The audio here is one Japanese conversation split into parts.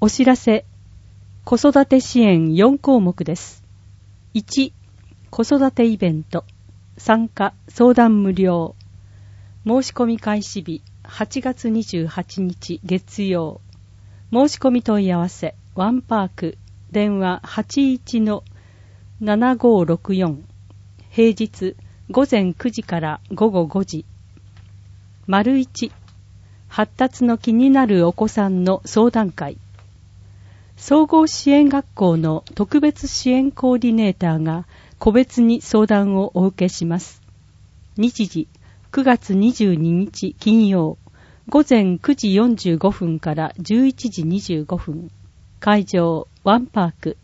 お知らせ、子育て支援4項目です。1、子育てイベント。参加、相談無料。申し込み開始日、8月28日月曜。申し込み問い合わせ、ワンパーク、電話 81-7564。平日、午前9時から午後5時。丸1、発達の気になるお子さんの相談会。総合支援学校の特別支援コーディネーターが個別に相談をお受けします。日時、9月22日金曜、午前9時45分から11時25分。会場、ワンパーク。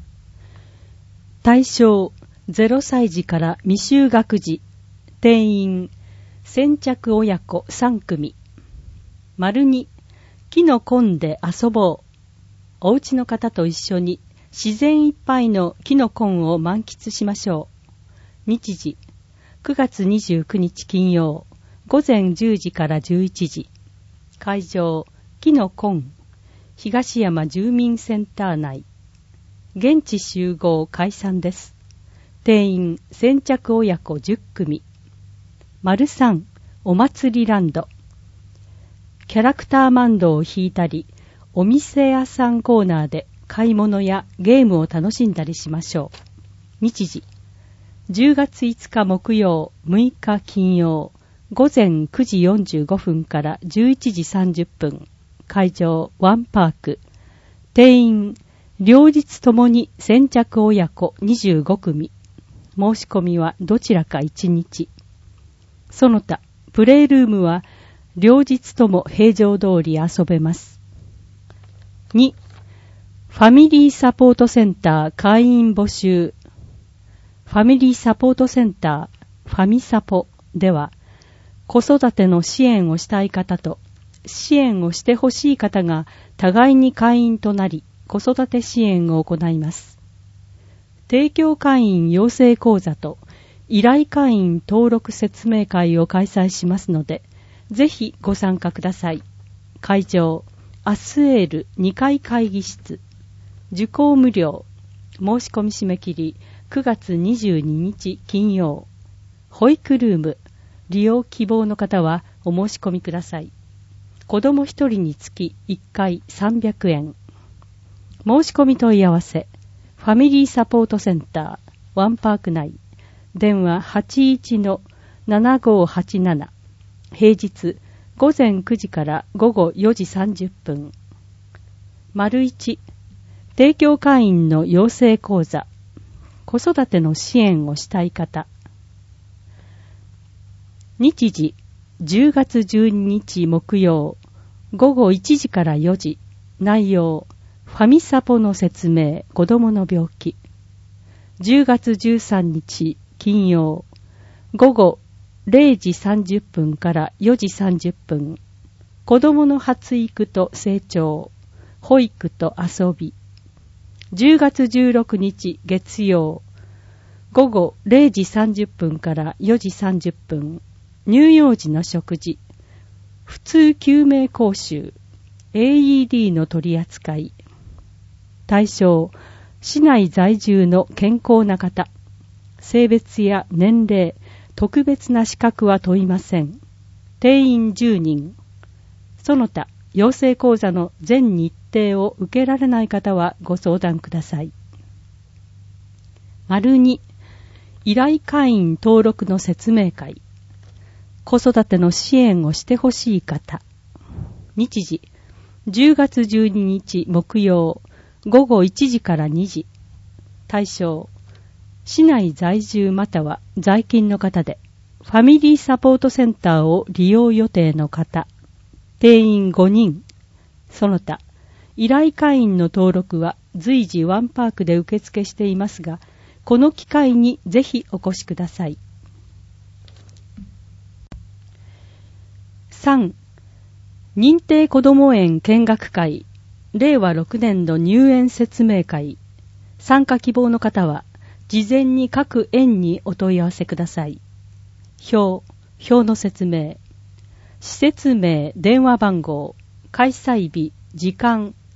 対象、0歳児から未就学児。定員、先着親子3組。丸2、木の根で遊ぼう。お家の方と一緒に自然いっぱいの木の根を満喫しましょう。日時、9月29日金曜、午前10時から11時。会場、木の根、東山住民センター内。現地集合解散です。定員、先着親子10組。丸3、お祭りランド。キャラクターマンドを引いたり、お店屋さんコーナーで買い物やゲームを楽しんだりしましょう。日時、10月5日木曜、6日金曜、午前9時45分から11時30分。会場、ワンパーク。定員、両日ともに先着親子25組。申し込みはどちらか1日。その他、プレイルームは両日とも平常通り遊べます。2、ファミリーサポートセンター会員募集。ファミリーサポートセンター、ファミサポでは、子育ての支援をしたい方と、支援をしてほしい方が互いに会員となり、子育て支援を行います。提供会員養成講座と、依頼会員登録説明会を開催しますので、ぜひご参加ください。会場、アスエール2階会議室。受講無料。申し込み締め切り9月22日金曜。保育ルーム。利用希望の方はお申し込みください。子供1人につき1回300円。申し込み問い合わせ。ファミリーサポートセンター、ワンパーク内。電話 81-7587。平日、午前9時から午後4時30分。丸1、提供会員の養成講座。子育ての支援をしたい方。日時、10月12日木曜、午後1時から4時。内容、ファミサポの説明、子供の病気。10月13日金曜、午後0時30分から4時30分。子供の発育と成長、保育と遊び。10月16日月曜、午後0時30分から4時30分。乳幼児の食事、普通救命講習、AED の取り扱い。対象、市内在住の健康な方。性別や年齢、特別な資格は問いません。定員10人。その他、養成講座の全日程を受けられない方はご相談ください。丸2、依頼会員登録の説明会。子育ての支援をしてほしい方。日時、10月12日木曜、午後1時から2時。対象、市内在住または在勤の方で、ファミリーサポートセンターを利用予定の方。定員5人。その他、依頼会員の登録は随時ワンパークで受付していますが、この機会にぜひお越しください。3、認定こども園見学会、令和6年度入園説明会。参加希望の方は、事前に各園にお問い合わせください。表の説明。施設名、電話番号、開催日、時間、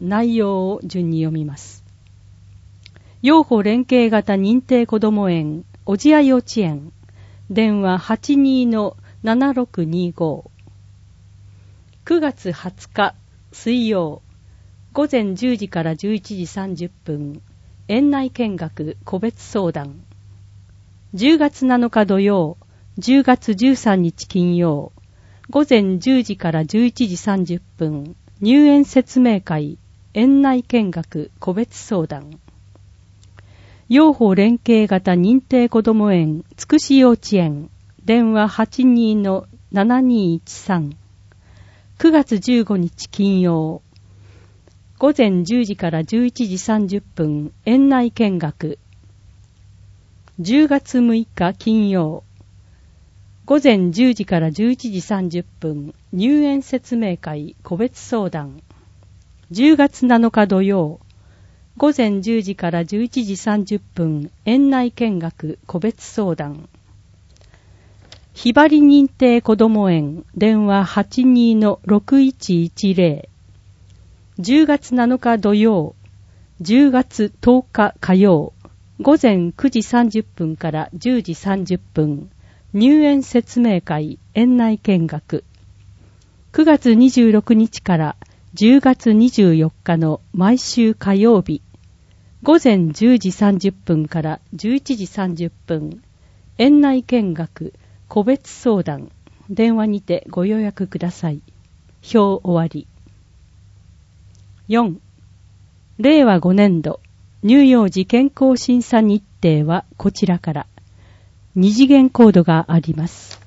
内容を順に読みます。幼保連携型認定こども園小千谷幼稚園、電話 82-7625。 9月20日水曜、午前10時から11時30分、園内見学個別相談。10月7日土曜、10月13日金曜、午前10時から11時30分、入園説明会、園内見学個別相談。幼保連携型認定こども園つくし幼稚園、電話 82-7213。 9月15日金曜、午前10時から11時30分、園内見学。10月6日金曜、午前10時から11時30分、入園説明会個別相談。10月7日土曜、午前10時から11時30分、園内見学個別相談。ひばり認定こども園、電話 82-6110。10月7日土曜、10月10日火曜、午前9時30分から10時30分、入園説明会、園内見学。9月26日から10月24日の毎週火曜日、午前10時30分から11時30分、園内見学、個別相談、電話にてご予約ください。表終わり。4. 令和5年度、乳幼児健康審査日程はこちらから。2次元コードがあります。